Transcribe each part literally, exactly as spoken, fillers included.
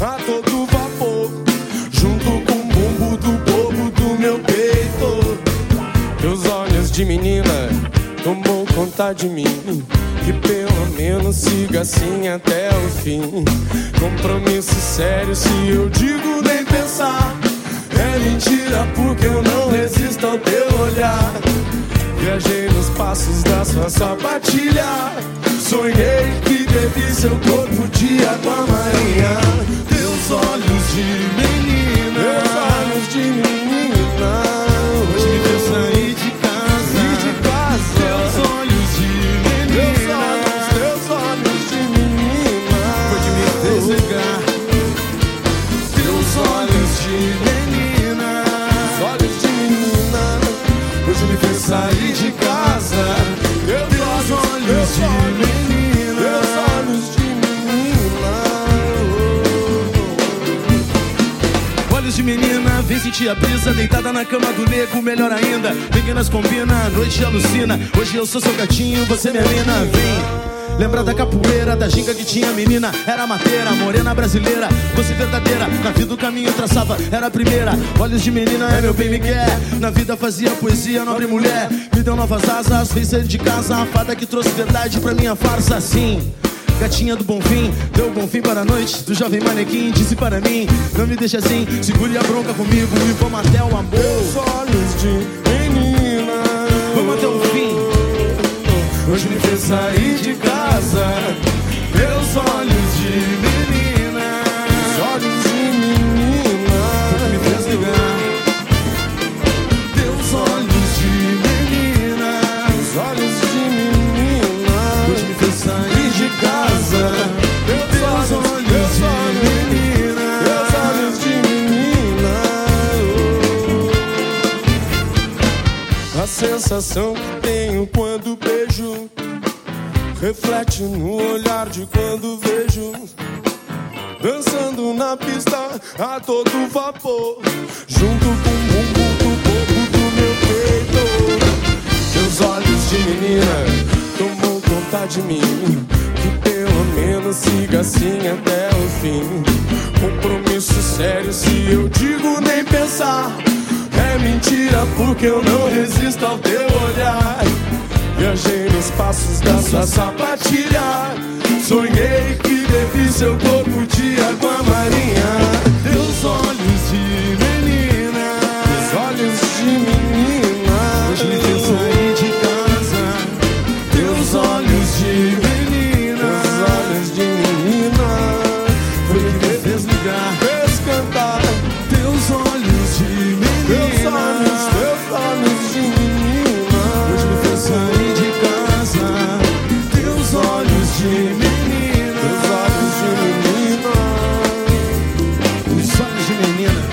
a todo vapor, junto com o bumbo do bobo do meu peito. Teus olhos de menina tomou conta de mim, que pelo menos siga assim até o fim. Compromisso sério, se eu digo nem pensar, é mentira porque eu não resisto ao teu olhar. Viajei nos passos da sua sapatilha, sonhei que bebi seu corpo de água marinha. Teus olhos de menina, teus olhos de menina, hoje me fez sair de casa, sair de casa. Teus olhos de menina, teus olhos, teus olhos de menina, hoje me fez ligar. Teus olhos de menina, teus olhos de menina, hoje me fez sair de casa. Teus olhos de menina, teus olhos de menina, olhos de menina, vem sentir a brisa deitada na cama do nego, melhor ainda, vem que nós combina, a noite alucina. Hoje eu sou seu gatinho, você minha mina, vem. Lembra da capoeira, da ginga que tinha menina, era mateira, morena brasileira, doce verdadeira, na vida o caminho traçava, era a primeira. Olhos de menina, é meu bem me quer, na vida fazia poesia, nobre mulher, me deu novas asas, fez sair de casa, a fada que trouxe verdade pra minha farsa, sim. Gatinha do bom fim, deu bom fim para a noite do jovem manequim, disse para mim, não me deixe assim, segure a bronca comigo e vamos até o amor. Teus olhos de menina, vamos até o fim, hoje me fez sair de casa. Meus olhos de menina, os olhos de menina, hoje me fez ligar. Teus olhos de menina, os olhos de menina, hoje me fez sair de casa. Teus olhos de menina, teus olhos de menina, oh. A sensação que tenho quando beijo reflete no olhar de quando vejo, dançando na pista a todo vapor, junto com o bumbo do bobo do meu peito. Teus olhos de menina tomou conta de mim, que pelo menos siga assim até o fim. Compromisso sério, se eu digo nem pensar, é mentira porque eu não resisto ao teu olhar. Viajei nos passos da sua sapatilha, sonhei que bebi seu corpo de água marinha. Teus olhos de menina, teus olhos de menina, hoje me fez sair de casa. Teus olhos de menina, teus olhos de menina, foi que me fez ligar, fez cantar. Teus olhos de menina, teus olhos, teus olhos de menina, hoje me fez sair de casa. Teus olhos de menina, teus olhos de menina, os olhos de menina.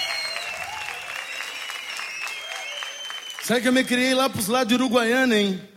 Sabe que eu me criei lá pros lados de Uruguaiana, hein?